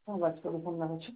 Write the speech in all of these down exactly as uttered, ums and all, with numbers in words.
On va te répondre la voiture.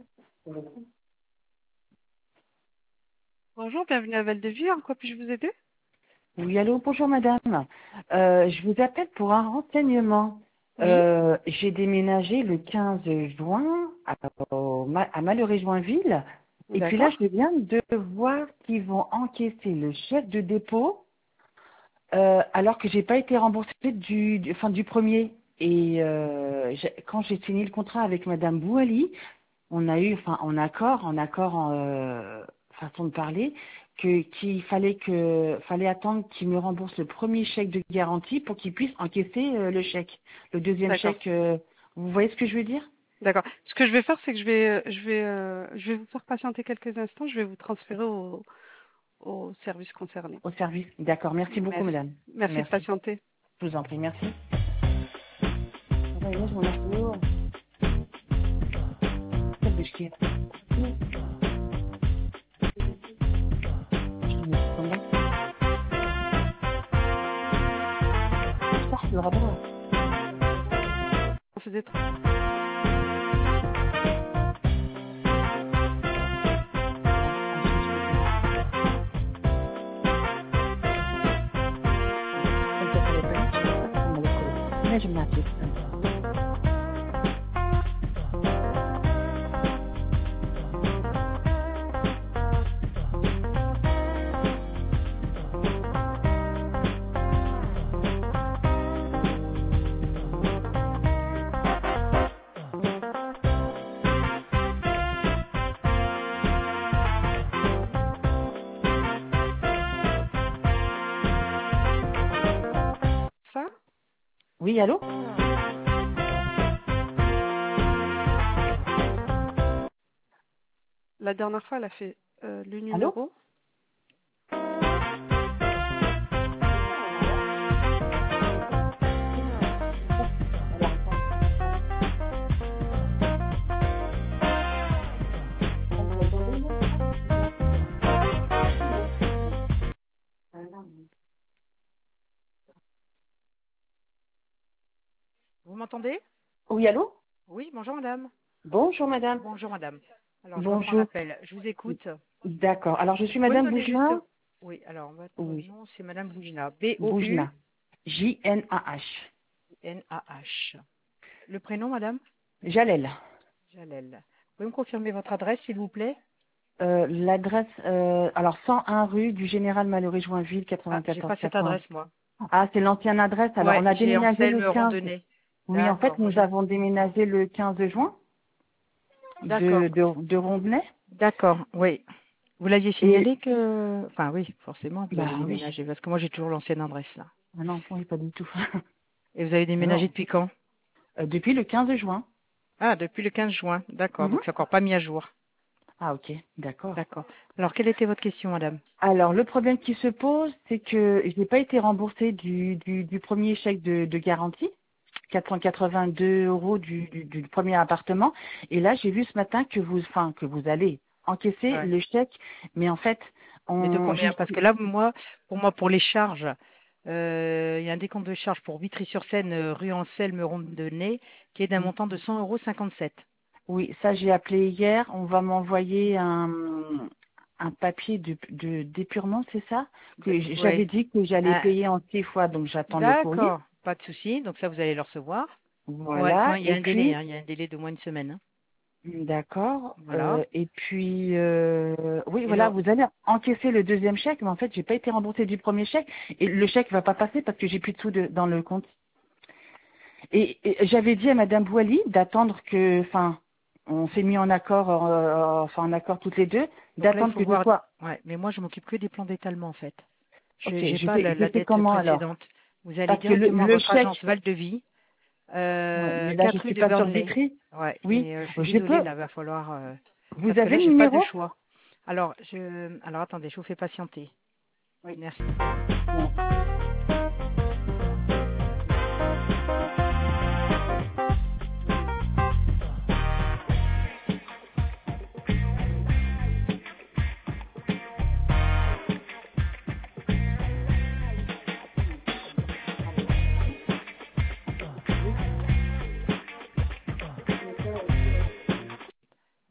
Bonjour, bienvenue à Val-de-Vie. En quoi puis-je vous aider? Oui, allô, bonjour madame. Euh, je vous appelle pour un renseignement. Oui, Euh, j'ai déménagé le quinze juin à, au- à Malheureux-Joinville. Et puis là, d'accord. je viens de voir qu'ils vont encaisser le chèque de dépôt euh, alors que j'ai pas été remboursée du, du, enfin, du premier. Et euh, j'ai- quand j'ai signé le contrat avec madame Bouali, on a eu, enfin, en accord, en accord, en euh, façon de parler, que qu'il fallait que fallait attendre qu'il me rembourse le premier chèque de garantie pour qu'il puisse encaisser euh, le chèque. Le deuxième D'accord. chèque, euh, vous voyez ce que je veux dire? D'accord. Ce que je vais faire, c'est que je vais, euh, je vais, euh, je vais vous faire patienter quelques instants. Je vais vous transférer au, au service concerné. Au service. D'accord. Merci beaucoup, Merci. madame. Merci de Merci. patienter. Je vous en prie. Merci. Ouais, moi, je m'en ai fait, oh, quel déchet. Je me suis tombée. Ça, je le rappelle. C'est des- Comme ça, ça va pas vite, je sais pas si on va le coller. Mais je m'inquiète. Ça, Oui, allô? la dernière fois, elle a fait euh, le Allô? numéro. Vous m'entendez? Oui, allô? Oui, bonjour madame. Bonjour, madame. Bonjour madame. Alors je reprends Bonjour. l'appel. Je vous écoute. Vous D'accord. Alors, je suis pouvez me madame donner juste... Boujna. Oui, alors votre Oui. nom c'est madame Boujna. B O U Boujna. J N A H. N A H. Le prénom madame? Jalel. Jalel. Vous pouvez me confirmer votre adresse s'il vous plaît? Euh, L'adresse, euh, alors cent un rue du Général Malheureux-Joinville, Ah, j'ai quatre-vingt-quatorze pas cette quatre-vingts. adresse moi. Ah, c'est l'ancienne adresse. Alors, Ouais, on a j'ai déménagé Anselme le quinze. Randonnée. Oui, en fait, D'accord. Moi, nous j'ai- avons déménagé le quinze juin D'accord. de, de, de Rondenay. D'accord, oui. Vous l'aviez Et, signalé que... Enfin oui, forcément, vous avez bah oui. déménagé. Parce que moi j'ai toujours l'ancienne adresse là. Ah non, oui, pas du tout. Et vous avez déménagé Non. depuis quand? Euh, depuis le quinze juin. Ah, depuis le quinze juin. D'accord, Mhm. donc c'est encore pas mis à jour. Ah, ok, d'accord. D'accord. Alors, quelle était votre question, madame? Alors, le problème qui se pose, c'est que je n'ai pas été remboursée du, du, du premier chèque de, de garantie, quatre cent quatre-vingt-deux euros du, du, du premier appartement. Et là, j'ai vu ce matin que vous, enfin, que vous allez encaisser Ouais. le chèque, mais en fait, Mais de on, combien? juste, Parce que là, moi, pour moi, pour les charges, euh, il y a un décompte de charges pour Vitry-sur-Seine, euh, rue Anselme Rondonnay, qui est d'un montant de cent euros cinquante-sept. oui, ça j'ai appelé hier. On va m'envoyer un, un papier de, de d'épurement, c'est ça? De- Que j- j'avais Ouais. dit que j'allais Ah, payer en six fois, donc j'attends le courrier. d'accord, pas de souci. Donc ça, vous allez le recevoir. Ouais, quand Voilà. il y a Et un délai, puis, hein, il y a un délai de moins d'une semaine, hein. d'accord. Voilà. Euh, et puis, euh, oui, Et voilà, le, vous allez encaisser le deuxième chèque, mais en fait, j'ai pas été remboursée du premier chèque et le chèque va pas passer parce que j'ai plus de sous de- dans le compte. Et, et j'avais dit à Madame Boily d'attendre que, enfin, on s'est mis en accord, euh, enfin en accord toutes les deux, donc là, il d'attendre faut que je voir. sois. Ouais, mais moi, je m'occupe que des plans d'étalement, en fait. Ok, Je n'ai je pas fais, la, je la fais dette comment alors? précédente. Vous allez Parce que le, directement à le votre chèque, agence Val de Vie, ouais, euh, mais là je quatre rue suis de pas sur Burnley. Vitry. Ouais, Oui, mais euh, je suis je désolée, peux. là, va falloir. euh, Vous parce que là, avez le j'ai pas de numéro? choix. Alors, je, alors attendez, je vous fais patienter. Oui. Merci. Bon.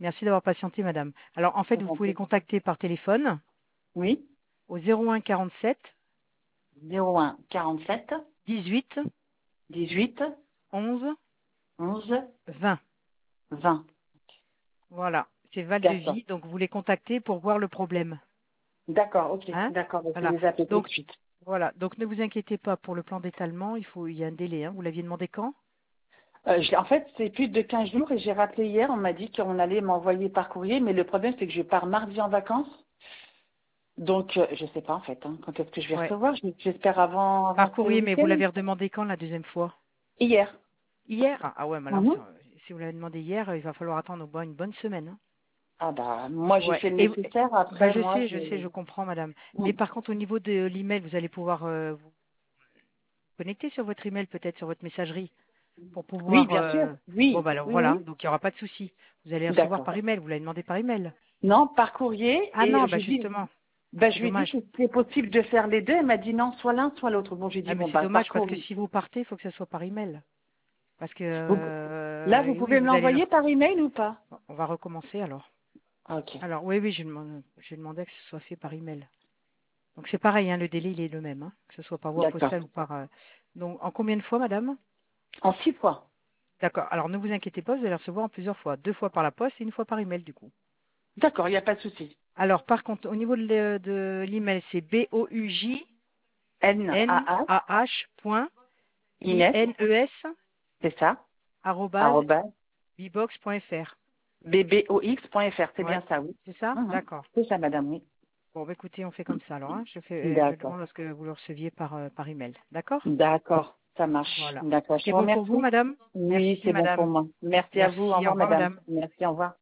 Merci d'avoir patienté, madame. Alors, en fait, Je vous vous en pouvez les prie. contacter par téléphone Oui, au zéro un quarante-sept zéro un quarante-sept dix-huit dix-huit onze onze vingt. vingt. Voilà, c'est Val de D'accord. Vie. Donc, vous les contactez pour voir le problème. D'accord, ok. Hein? D'accord, je vais Voilà. les appeler tout de Donc, suite. voilà. Donc, ne vous inquiétez pas pour le plan d'étalement. Il faut, il y a un délai. Hein. Vous l'aviez demandé quand? Euh, je- en fait, c'est plus de quinze jours et j'ai rappelé hier, on m'a dit qu'on allait m'envoyer par courrier, mais le problème, c'est que je pars mardi en vacances. Donc, euh, je sais pas en fait, hein, quand est-ce que je vais Ouais. recevoir. Je- J'espère avant, Par avant ce courrier, mais vous week-end. l'avez redemandé quand la deuxième fois? Hier. Hier? Ah ah ouais, mais alors, Mhm. si si vous l'avez demandé hier, il va falloir attendre au moins une bonne semaine. Hein. Ah bah, moi j'ai Ouais. fait le Et, nécessaire. bah, Après, je moi, sais, je... je sais, je comprends, madame. Mais Mhm. par contre, au niveau de l'email, vous allez pouvoir euh, vous connecter sur votre email, peut-être sur votre messagerie, pour Oui, pouvoir. bien sûr. euh, Bon, Oui, bah alors oui, voilà. oui. Donc il n'y aura pas de souci. Vous allez recevoir D'accord. par email. Vous l'avez demandé par email. Non, par courrier. Ah non, Et bah je dis, justement. Ah, bah, c'est je lui ai dit dommage. que c'était possible de faire les deux. Elle m'a dit non, soit l'un, soit l'autre. Bon, j'ai Ah, dit mais bon c'est bah par dommage parce que courrier. si vous partez, il faut que ça soit par email. Parce que Vous- Là, euh, vous et oui, pouvez me vous allez. l'envoyer par email ou pas? Bon, on va recommencer alors. Ah, ok. Alors oui, oui, j'ai demandé, j'ai demandé que ce soit fait par email. Donc c'est pareil, hein, le délai il est le même, hein, que ce soit par voie D'accord. postale ou par. euh, Donc en combien de fois, madame? En six fois. D'accord. Alors ne vous inquiétez pas, vous allez recevoir en plusieurs fois, deux fois par la poste et une fois par email du coup. D'accord, il n'y a pas de souci. Alors par contre, au niveau de l'e- de l'email, c'est b o u j n N A A, a h point i Inès, n e s c'est ça. arobase Arrobas, bibox point f r. b b o x point f r, c'est Ouais, bien ça, oui. c'est ça? Mhm. D'accord. C'est ça, madame, oui. Bon, bah, écoutez, on fait comme ça alors. Hein. Je fais, euh, je D'accord. demande à ce que vous le receviez par, euh, par email. D'accord? D'accord, ça marche. Voilà. D'accord, je C'est vous bon pour vous, remercie. madame? Oui, Merci, c'est bon pour madame. moi. Merci à vous. Au Merci. Au revoir, revoir, madame. madame. Merci, au revoir.